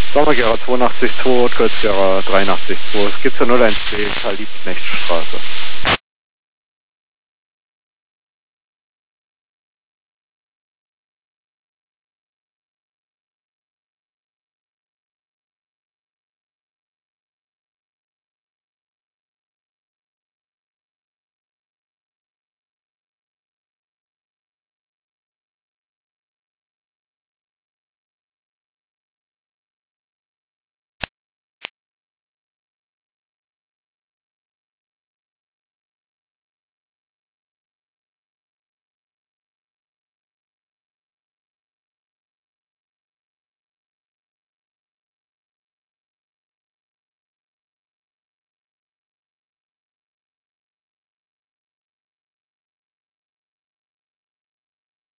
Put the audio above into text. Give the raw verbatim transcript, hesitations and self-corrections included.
Sommergera zweiundachtzig zwei, Kreuzgera dreiundachtzig zwei. Es gibt zur null eins B, Karl-Liebknecht-Straße.